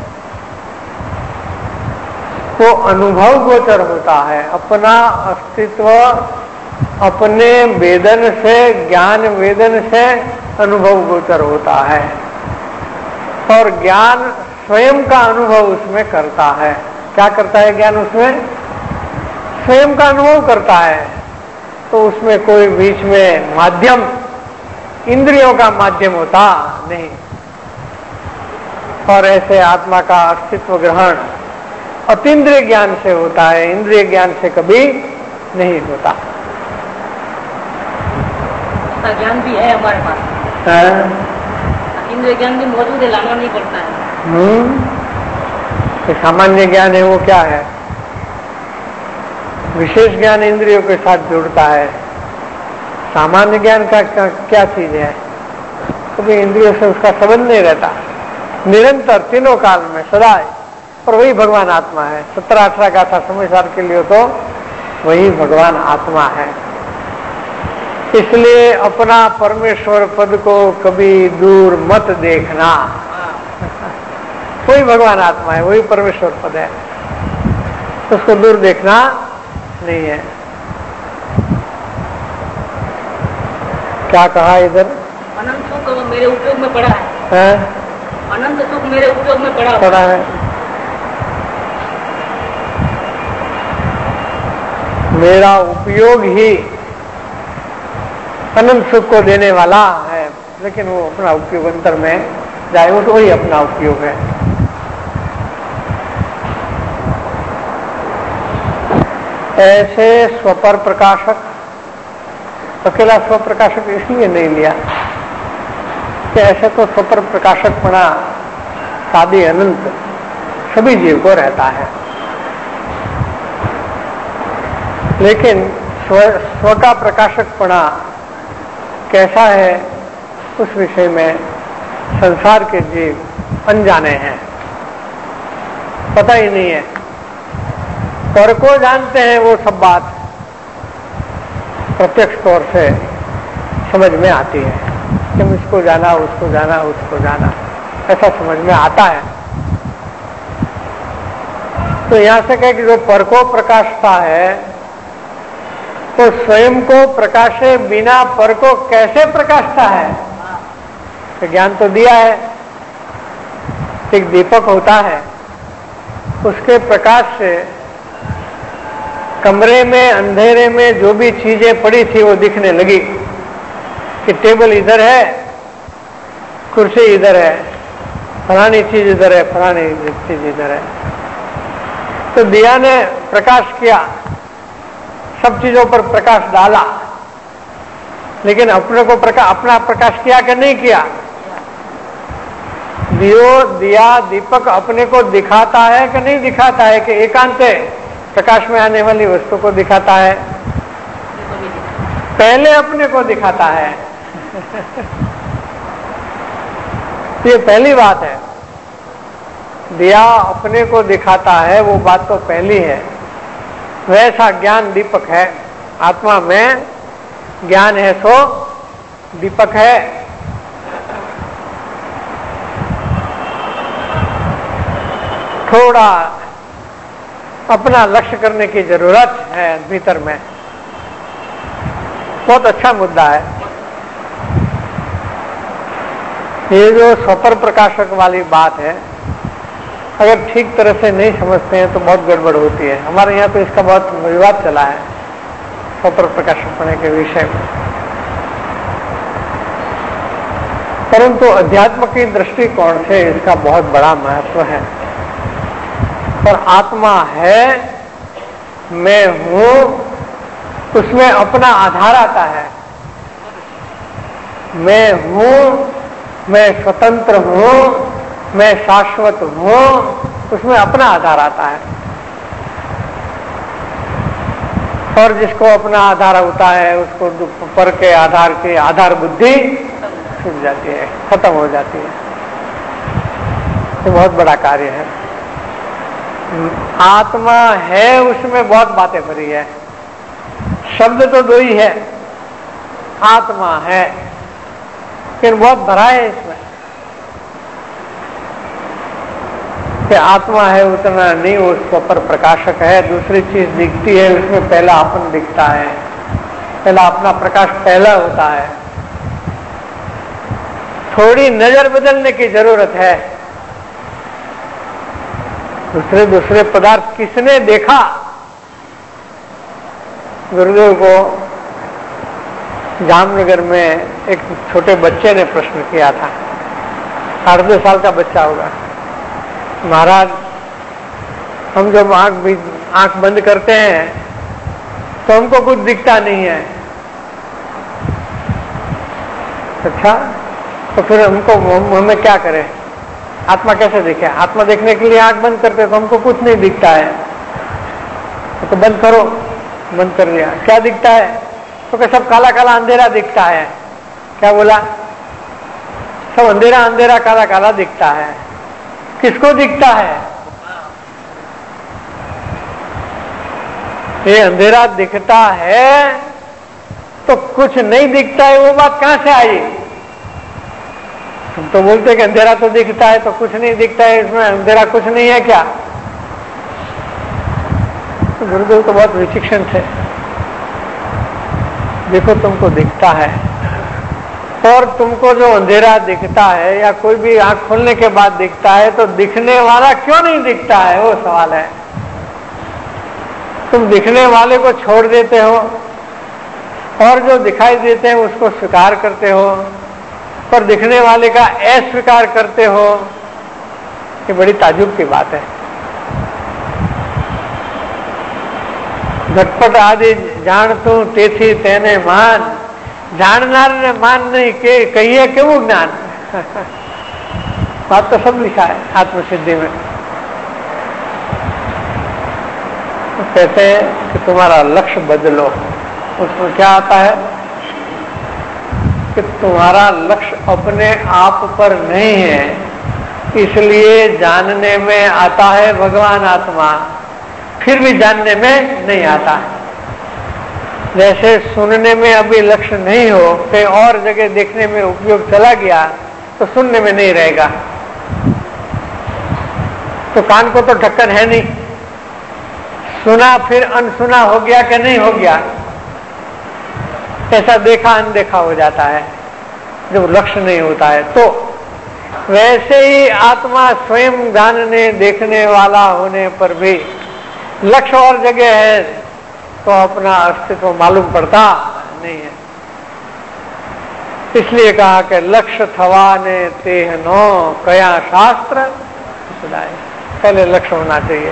वो अनुभव गोचर होता है। अपना अस्तित्व अपने वेदन से, ज्ञान वेदन से अनुभव गोचर होता है, और ज्ञान स्वयं का अनुभव उसमें करता है। क्या करता है ज्ञान उसमें? स्वयं का अनुभव करता है। तो उसमें कोई बीच में माध्यम, इंद्रियों का माध्यम होता नहीं। और ऐसे आत्मा का अस्तित्व ग्रहण अतीन्द्रिय ज्ञान से होता है, इंद्रिय ज्ञान से कभी नहीं होता। ज्ञान भी है हमारे पास, इंद्रिय ज्ञान भी मौजूद है, लाना नहीं पड़ता है। तो सामान्य ज्ञान है वो क्या है? विशेष ज्ञान इंद्रियों के साथ जुड़ता है। सामान्य ज्ञान का क्या चीज है? कभी इंद्रियों से उसका संबंध नहीं रहता, निरंतर तीनों काल में सदा, और वही भगवान आत्मा है। 17-18 गाथा समय सार के लिए तो वही भगवान आत्मा है। इसलिए अपना परमेश्वर पद को कभी दूर मत देखना। वही भगवान आत्मा है, वही परमेश्वर पद है, उसको दूर देखना नहीं है। क्या कहा इधर? अनंत सुख मेरे उपयोग में पड़ा है, अनंत सुख मेरे उपयोग में पड़ा है। मेरा उपयोग ही अनंत सुख को देने वाला है, लेकिन वो अपना उपयोग अंतर में जाए, वो तो वही अपना उपयोग है। ऐसे स्वपर प्रकाशक, अकेला स्व प्रकाशक इसलिए नहीं लिया कि ऐसे तो स्वपर प्रकाशक पना सादी अनंत सभी जीव को रहता है, लेकिन स्व का प्रकाशकपना कैसा है उस विषय में संसार के जीव अनजाने हैं, पता ही नहीं है। पर को जानते हैं वो सब बात प्रत्यक्ष तौर से समझ में आती है कि इसको जाना, उसको जाना, उसको जाना, ऐसा समझ में आता है। तो यहां से कहे कि जो पर को प्रकाशता है तो स्वयं को प्रकाशे बिना पर को कैसे प्रकाशता है? तो ज्ञान तो दिया है, एक दीपक होता है, उसके प्रकाश से कमरे में अंधेरे में जो भी चीजें पड़ी थी वो दिखने लगी कि टेबल इधर है, कुर्सी इधर है, फलानी चीज इधर है, फलानी चीज इधर है। तो दिया ने प्रकाश किया, सब चीजों पर प्रकाश डाला, लेकिन अपने को अपना प्रकाश किया कि नहीं किया? दिया दीपक अपने को दिखाता है कि नहीं दिखाता है? कि एकांत प्रकाश में आने वाली वस्तु को दिखाता है? पहले अपने को दिखाता है। ये पहली बात है, दिया अपने को दिखाता है, वो बात तो पहली है। वैसा ज्ञान दीपक है, आत्मा में ज्ञान है सो दीपक है। थोड़ा अपना लक्ष्य करने की जरूरत है भीतर में। बहुत अच्छा मुद्दा है ये जो स्वपर प्रकाशक वाली बात है। अगर ठीक तरह से नहीं समझते हैं तो बहुत गड़बड़ होती है। हमारे यहाँ तो इसका बहुत विवाद चला है स्वपर प्रकाशक होने के विषय में, परंतु अध्यात्म की दृष्टिकोण से इसका बहुत बड़ा महत्व है। पर आत्मा है, मैं हूं, उसमें अपना आधार आता है। मैं हूं, मैं स्वतंत्र हूं, मैं शाश्वत हूं, उसमें अपना आधार आता है। और जिसको अपना आधार होता है उसको पर के आधार की आधार बुद्धि छूट जाती है, खत्म हो जाती है। ये बहुत बड़ा कार्य है। आत्मा है, उसमें बहुत बातें भरी है। शब्द तो दो ही है, आत्मा है, लेकिन बहुत भरा है इसमें। कि आत्मा है उतना नहीं, वो स्वपर प्रकाशक है। दूसरी चीज दिखती है, उसमें पहला अपन दिखता है, पहला अपना प्रकाश पहला होता है। थोड़ी नजर बदलने की जरूरत है। दूसरे पदार्थ किसने देखा? गुरुदेव को जामनगर में एक छोटे बच्चे ने प्रश्न किया था, 8-2 साल का बच्चा होगा। महाराज, हम जब आंख बंद करते हैं तो हमको कुछ दिखता नहीं है। अच्छा, तो फिर हमें क्या करें? आत्मा कैसे दिखे? आत्मा देखने के लिए आंख बंद करते तो हमको कुछ नहीं दिखता है। तो बंद करो, बंद कर दिया। क्या दिखता है? तो क्या सब काला काला अंधेरा दिखता है। क्या बोला? सब अंधेरा अंधेरा काला काला दिखता है। किसको दिखता है? ये अंधेरा दिखता है तो कुछ नहीं दिखता है, वो बात कहां से आई? तुम तो बोलते कि अंधेरा तो दिखता है तो कुछ नहीं दिखता है, इसमें अंधेरा कुछ नहीं है क्या? तो गुरुदेव तो बहुत विचक्षण थे। देखो, तुमको दिखता है, और तुमको जो अंधेरा दिखता है या कोई भी आंख खोलने के बाद दिखता है, तो दिखने वाला क्यों नहीं दिखता है, वो सवाल है। तुम दिखने वाले को छोड़ देते हो और जो दिखाई देते हैं उसको स्वीकार करते हो, पर दिखने वाले का अस्वीकार करते हो। ये बड़ी ताज्जुब की बात है। झटपट आदि जानतु तेथी तेने मान, जाननार ने मान नहीं के कहिए क्यों ज्ञान। बात तो सब लिखा है आत्मसिद्धि में। तो कहते हैं कि तुम्हारा लक्ष्य बदलो। उसमें क्या आता है कि तुम्हारा लक्ष्य अपने आप पर नहीं है, इसलिए जानने में आता है भगवान आत्मा, फिर भी जानने में नहीं आता है। जैसे सुनने में अभी लक्ष्य नहीं हो, कहीं और जगह देखने में उपयोग चला गया तो सुनने में नहीं रहेगा। तो कान को तो ढक्कन है नहीं, सुना फिर अनसुना हो गया कि नहीं हो गया, ऐसा देखा अनदेखा हो जाता है जब लक्ष्य नहीं होता है। तो वैसे ही आत्मा स्वयं जानने देखने वाला होने पर भी लक्ष्य और जगह है तो अपना अस्तित्व मालूम पड़ता नहीं है। इसलिए कहा कि लक्ष्य थवा ने तेह नो कया शास्त्र सुनाए। पहले लक्ष्य होना चाहिए।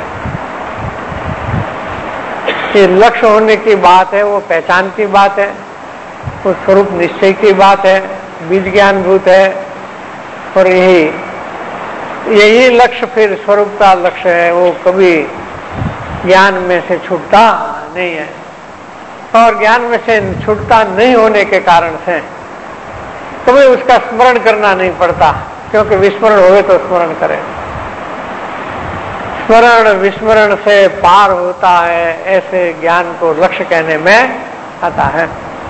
ये लक्ष्य होने की बात है, वो पहचान की बात है, वो स्वरूप निश्चय की बात है, बीज ज्ञान भूत है। और यही लक्ष्य फिर स्वरूप का लक्ष्य है, वो कभी ज्ञान में से छूटता नहीं है। और ज्ञान में से छूटता नहीं होने के कारण से कभी उसका स्मरण करना नहीं पड़ता, क्योंकि विस्मरण होवे तो स्मरण करें। स्मरण विस्मरण से पार होता है, ऐसे ज्ञान को लक्ष्य कहने में आता है।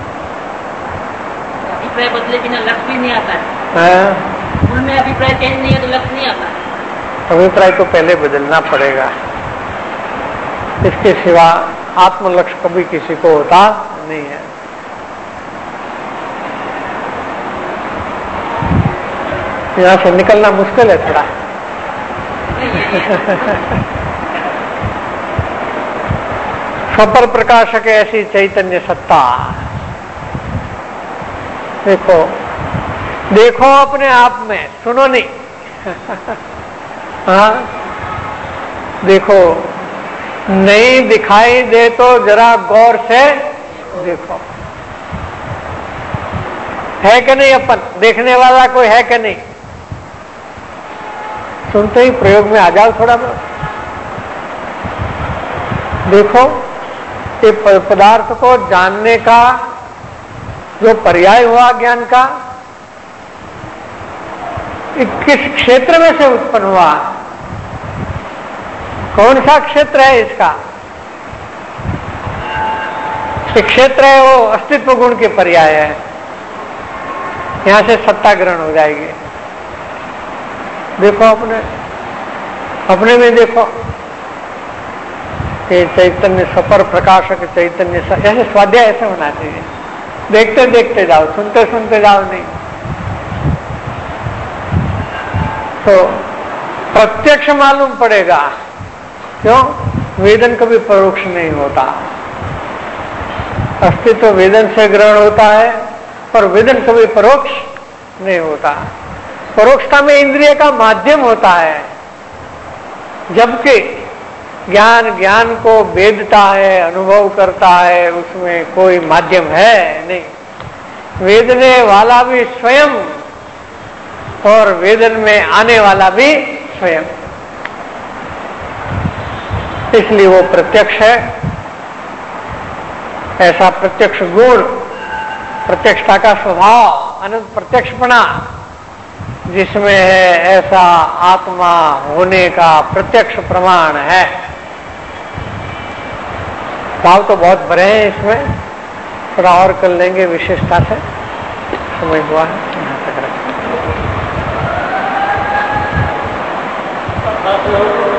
अभिप्राय बदले बिना लक्ष्य भी नहीं आता है। उनमें अभिप्राय चेंज नहीं है तो लक्ष्य नहीं आता। अभिप्राय तो पहले बदलना पड़ेगा, इसके सिवा आत्मलक्ष्य कभी किसी को होता नहीं है। यहाँ से निकलना मुश्किल है थोड़ा। स्वपर प्रकाशक ऐसी चैतन्य सत्ता। देखो देखो अपने आप में, सुनो नहीं। हाँ देखो, नहीं दिखाई दे तो जरा गौर से देखो। है कि नहीं? अपन देखने वाला कोई है कि नहीं? सुनते ही प्रयोग में आ जाओ थोड़ा बहुत। देखो ये पदार्थ को जानने का जो पर्याय हुआ ज्ञान का, किस क्षेत्र में से उत्पन्न हुआ? कौन सा क्षेत्र है इसका? एक क्षेत्र है वो अस्तित्व गुण के पर्याय है। यहां से सत्ता ग्रहण हो जाएगी। देखो अपने में देखो, ये चैतन्य सपर प्रकाशक चैतन्य ऐसे स्वाध्याय ऐसे होना चाहिए। देखते देखते जाओ, सुनते सुनते जाओ नहीं। तो प्रत्यक्ष मालूम पड़ेगा। क्यों? वेदन कभी परोक्ष नहीं होता। अस्तित्व वेदन से ग्रहण होता है और वेदन कभी परोक्ष नहीं होता। परोक्षता में इंद्रिय का माध्यम होता है, जबकि ज्ञान को वेदता है, अनुभव करता है, उसमें कोई माध्यम है नहीं। वेदने वाला भी स्वयं और वेदन में आने वाला भी स्वयं, इसलिए वो प्रत्यक्ष है। ऐसा प्रत्यक्ष गुण, प्रत्यक्षता का स्वभाव, अनंत प्रत्यक्षपणा जिसमें है, ऐसा आत्मा होने का प्रत्यक्ष प्रमाण है। भाव तो बहुत बड़े हैं इसमें, थोड़ा और कर लेंगे विशेषता से। समझ हुआ है? यहाँ तक रखें।